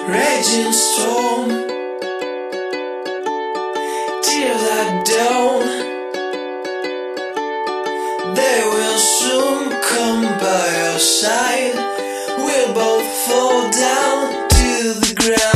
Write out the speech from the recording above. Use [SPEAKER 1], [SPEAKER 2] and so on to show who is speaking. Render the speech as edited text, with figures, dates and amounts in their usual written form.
[SPEAKER 1] raging storm. Tears are down, they will soon come by our side. We'll both fall down to the ground.